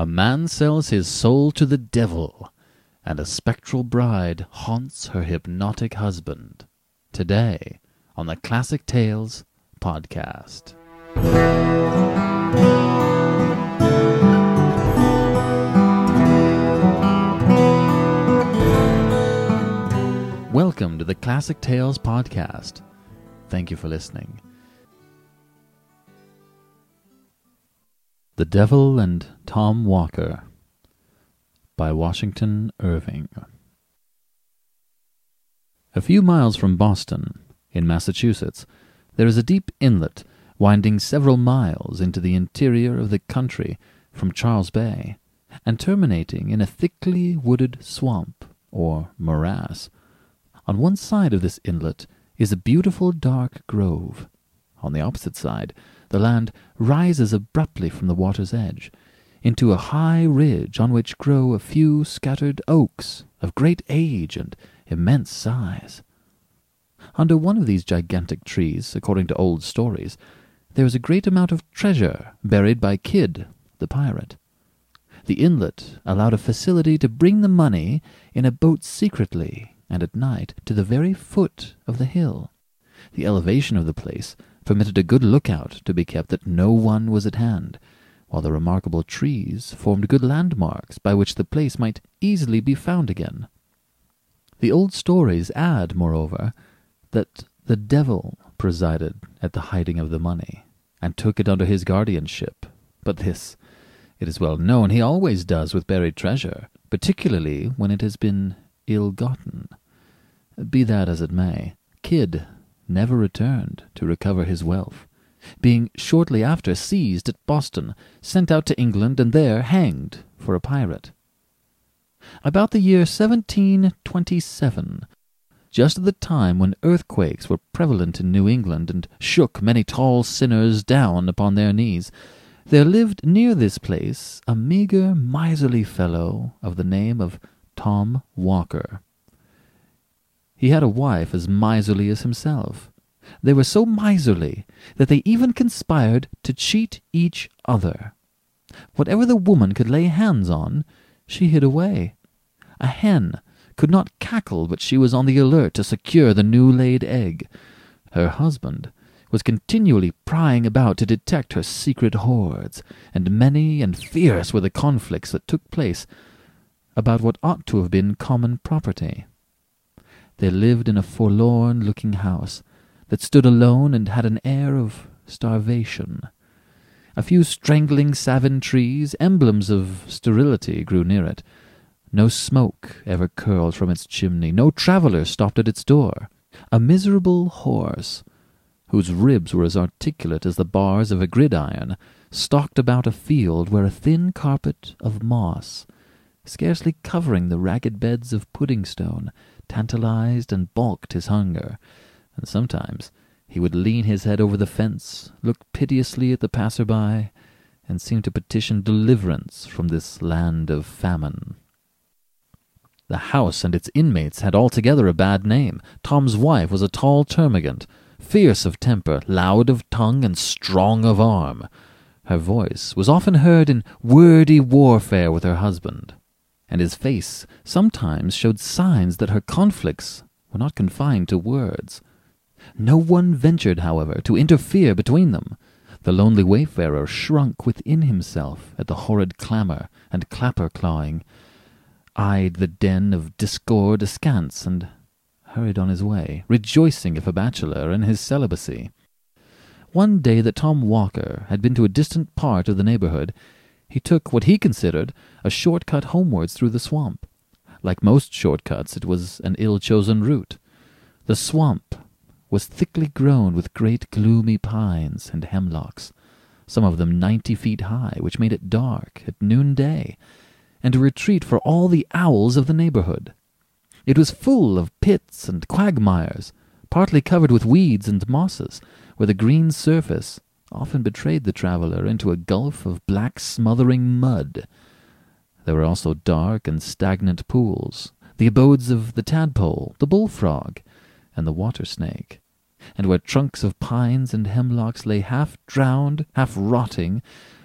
A man sells his soul to the devil, and a spectral bride haunts her hypnotic husband. Today, on the Classic Tales podcast. Welcome to the Classic Tales podcast. Thank you for listening. The Devil and Tom Walker by Washington Irving. A few miles from Boston, in Massachusetts, there is a deep inlet winding several miles into the interior of the country from Charles Bay, and terminating in a thickly wooded swamp, or morass. On one side of this inlet is a beautiful dark grove. On the opposite side, the land rises abruptly from the water's edge into a high ridge on which grow a few scattered oaks of great age and immense size. Under one of these gigantic trees, according to old stories, there is a great amount of treasure buried by Kidd, the pirate. The inlet allowed a facility to bring the money in a boat secretly and at night to the very foot of the hill. The elevation of the place permitted a good lookout to be kept that no one was at hand, while the remarkable trees formed good landmarks by which the place might easily be found again. The old stories add, moreover, that the devil presided at the hiding of the money, and took it under his guardianship. But this, it is well known, he always does with buried treasure, particularly when it has been ill-gotten. Be that as it may, Kidd never returned to recover his wealth, being shortly after seized at Boston, sent out to England, and there hanged for a pirate. About the year 1727, just at the time when earthquakes were prevalent in New England and shook many tall sinners down upon their knees, there lived near this place a meagre, miserly fellow of the name of Tom Walker. He had a wife as miserly as himself. They were so miserly that they even conspired to cheat each other. Whatever the woman could lay hands on, she hid away. A hen could not cackle but she was on the alert to secure the new-laid egg. Her husband was continually prying about to detect her secret hoards, and many and fierce were the conflicts that took place about what ought to have been common property. They lived in a forlorn-looking house that stood alone and had an air of starvation. A few strangling savin trees, emblems of sterility, grew near it. No smoke ever curled from its chimney. No traveller stopped at its door. A miserable horse, whose ribs were as articulate as the bars of a gridiron, stalked about a field where a thin carpet of moss, scarcely covering the ragged beds of pudding-stone, tantalized and balked his hunger, and sometimes he would lean his head over the fence, look piteously at the passer-by, and seem to petition deliverance from this land of famine. The house and its inmates had altogether a bad name. Tom's wife was a tall termagant, fierce of temper, loud of tongue, and strong of arm. Her voice was often heard in wordy warfare with her husband, and his face sometimes showed signs that her conflicts were not confined to words. No one ventured, however, to interfere between them. The lonely wayfarer shrunk within himself at the horrid clamour and clapper-clawing, eyed the den of discord askance, and hurried on his way, rejoicing if a bachelor in his celibacy. One day that Tom Walker had been to a distant part of the neighbourhood, he took what he considered a short-cut homewards through the swamp. Like most short-cuts, it was an ill-chosen route. The swamp was thickly grown with great gloomy pines and hemlocks, some of them 90 feet high, which made it dark at noonday, and a retreat for all the owls of the neighbourhood. It was full of pits and quagmires, partly covered with weeds and mosses, where the green surface often betrayed the traveller into a gulf of black smothering mud. There were also dark and stagnant pools, the abodes of the tadpole, the bullfrog, and the water-snake, and where trunks of pines and hemlocks lay half drowned, half rotting,